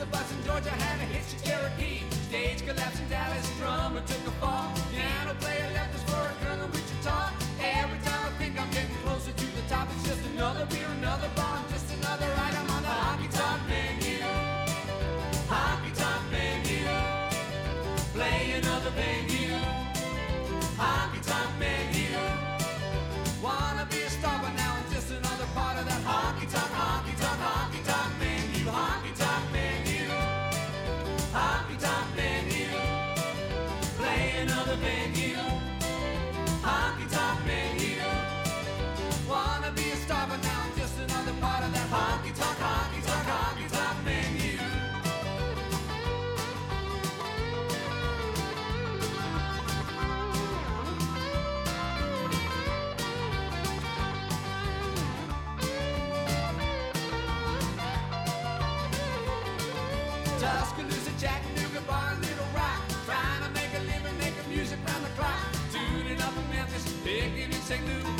bus in Georgia had a hitch to Cherokee. Stage collapsed in Dallas, drummer took a fall. Piano player left us for a girl in Wichita. Every time I think I'm getting closer to the top, it's just another beer, another bomb, just another item on the honky tonk menu. Honky tonk menu. Play another venue. Honky tonk menu. Wanna be a star, but now I'm just another part of that honky tonk, honky tonk, honky tonk menu. Honky tonk menu. Honky tonk menu. Play another venue. Honky tonk menu. Wanna be a star, but now I'm just another part of that honky tonk, honky tonk, honky tonk menu. Tuscaloosa, Chattanooga, Bar, Little Rock, trying to make a living, making music round the clock, tuning up in Memphis, picking in St. Louis.